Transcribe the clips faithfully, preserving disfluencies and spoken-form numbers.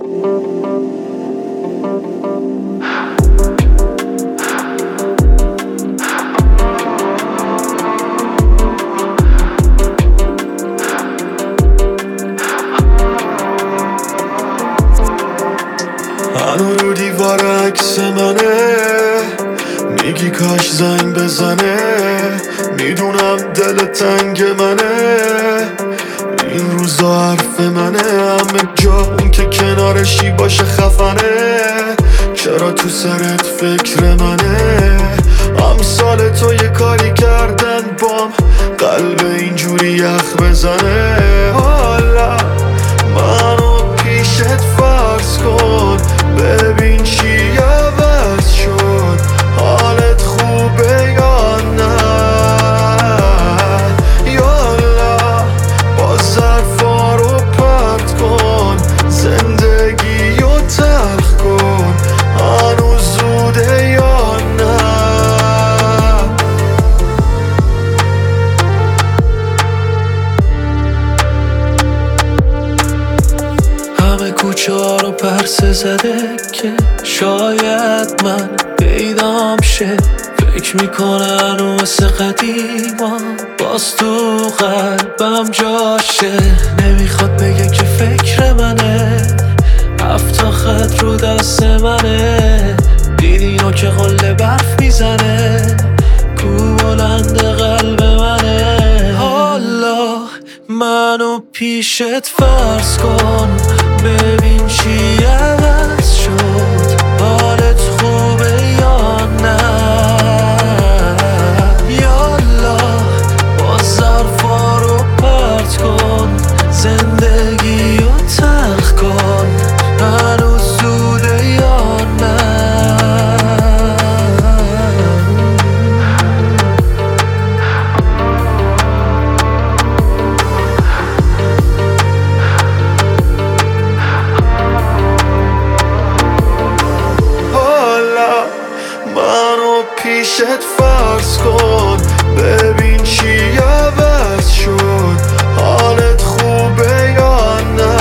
هنو رو دیوار عکس منه، میگی کاش زنگ بزنه. میدونم دل تنگ منه، این روزا حرف منه. همه جا اون که کنارشی باشه خفنه. چرا تو سرت فکر منه؟ امثال تو یه کاری کردن بام قلب اینجوری یخ بزنه. حالا منو پیشت فرض کن، ببین چی عوض شد. حالت خوبه یا نه؟ یالا با ظرفا رو پرت کن، زندگی رو تلخ کن. هنوز زوده یا نه؟ همه کوچه ها رو پرسه زده که شاید من پیدام شه. فکر میکنن و مثل قدیما باز تو قلبم جاشه. نمیخواد بگه که فکر منه، هفتا خط رو دست منه. دیدینو که قله برف میزنه، کو بلند قلب منه. حالا منو پیشت فرض کن، ببین چی عوض شد. حالت خوبه یا نه؟ یالا با ظرفا رو پرت کن، زندگی رو تلخ کن. هنوز زوده یا نه؟ منو پیشت فرض کن، ببین چی عوض شد. حالت خوبه یا نه؟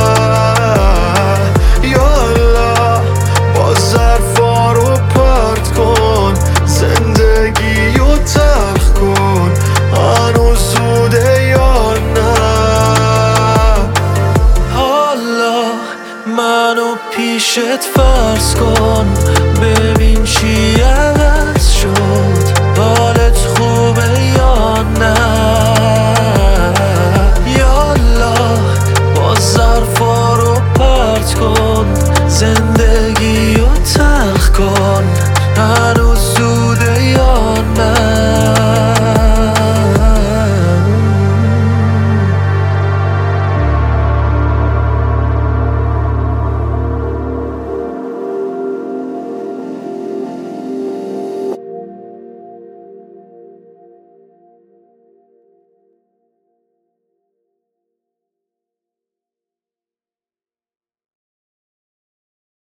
یالا با ظرفا رو پرت کن، زندگی رو تلخ کن. هنوز زوده یا نه؟ حالا منو پیشت فرض کن، ببین چی عوض شد. حالت خوبه یا نه؟ یالا با ظرفا رو پرت کن، زندگی رو تلخ کن.